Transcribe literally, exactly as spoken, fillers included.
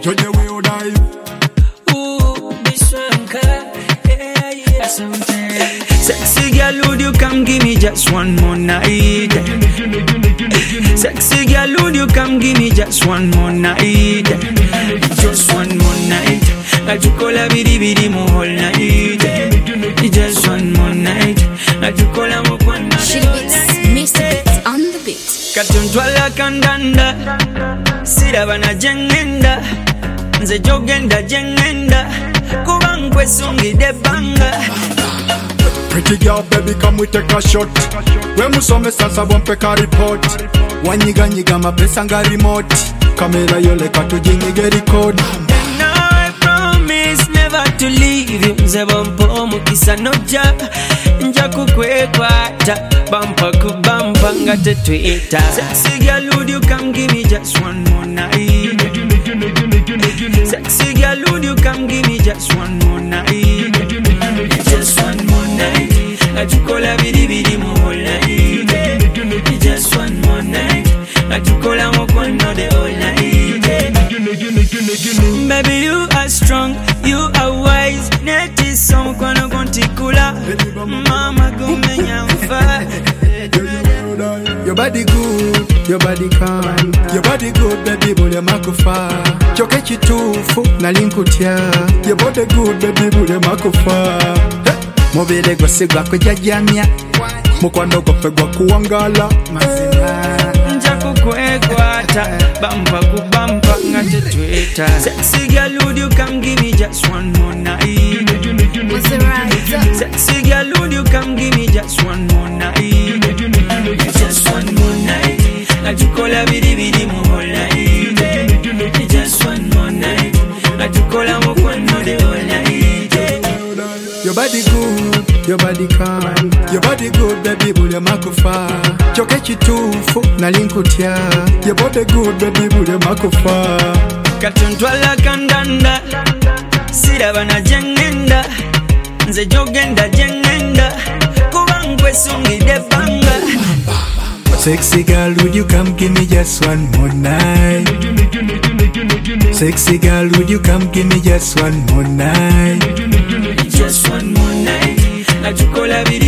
Joje will dive. Ooh, Biswanka. Yeah, yeah, something. Sexy girl, would you come give me just one more night? Sexy girl, would you come give me just one more night? Just one more night. I took all a bidi bidi mo whole night. Just one more night. I took all a mo one night. She beats, Mister Beats on the beat. Katuntwala kandanda, sirabana jengenda, nze jogenda jengenda, kubangwe sungide banga. Pretty girl, baby, come we take a shot. When we saw me salsa bumpe ka report. Wanyiga nyiga mapesa nga remote. Kamera yole katujingi get record. Now I promise never to leave you. Nze bumpo mukisa noja, nja kukwekwata, bumpa kubampa nga tetwita. Sexy girl, would you come give me just one more night? Sexy girl, would you come give me just one more night? Just one more night. I took all a bidi bidi mo whole night. Just one more night. I took all a mo kwano the whole night. Baby, you are strong, you are wise. Neti song kwano kontikula. Mama gumenya mfa. Your body good, your body calm. Your body good, baby, bule makufa. Choke chitufu, na linkutia. Your body good, baby, bule makufa. Mobile gose gwa kujajamia. Mukwano gofe gwa kuwangala. Mazina nja kukwekwata, bampa kubampa nga tetwita. Sexy girl, would you come give me just one more night? Was it right? Sexy girl, would you come give me just one more night? Just one more night. I took all a bidi bidi mo whole night. Just one more night. I took all a mo kwano the whole night. Your body good, your body calm. Your body good, baby, bule makufa. Choke chitufu, na linkutia. Your body good, baby, bule makufa. Katuntwala kandanda, sirabana jengenda, nze jogenda jengenda, kubangwe sungide banga. Sexy girl, would you come give me just one more night? Sexy girl, would you come give me just one more night? Just one more night. I took all a bidi